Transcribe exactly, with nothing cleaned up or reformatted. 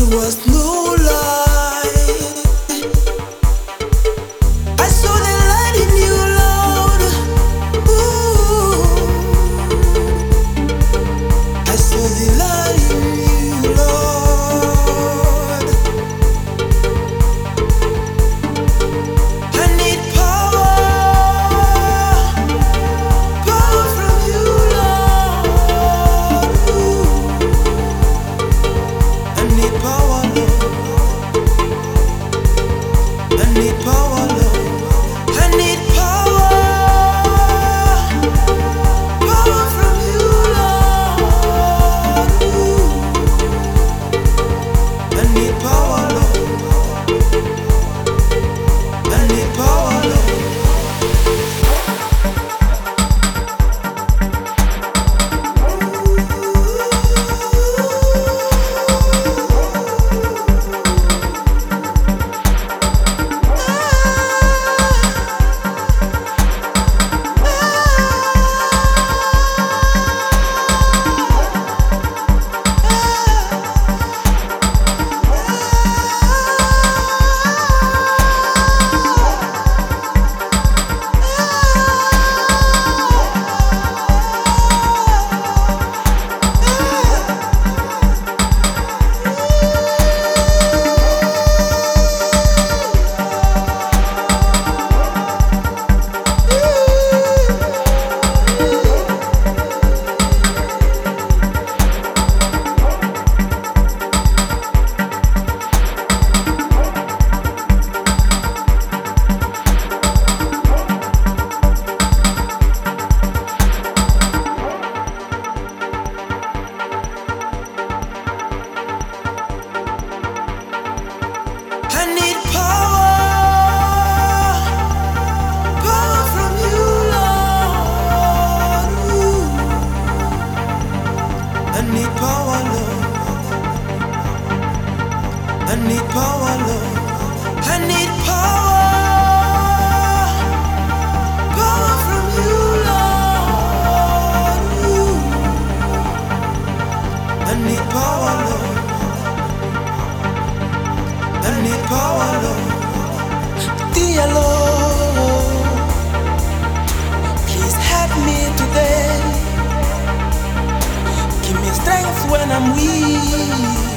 was no light. I saw the light in you, Lord. Ooh. I saw the light in you, Lord. I need power, power from you, Lord. Ooh. I need power, Lord. I need power, Lord. I need power, power from you, Lord. Ooh. I need power, Lord. I need power, Lord. I need power, power from you, Lord. Ooh. I need power, Lord. I need power, Lord. I need power, power from you, Lord. Ooh. I need power, Lord. I need power, Lord. Dear Lord, please help me today. Give me strength when I'm weak.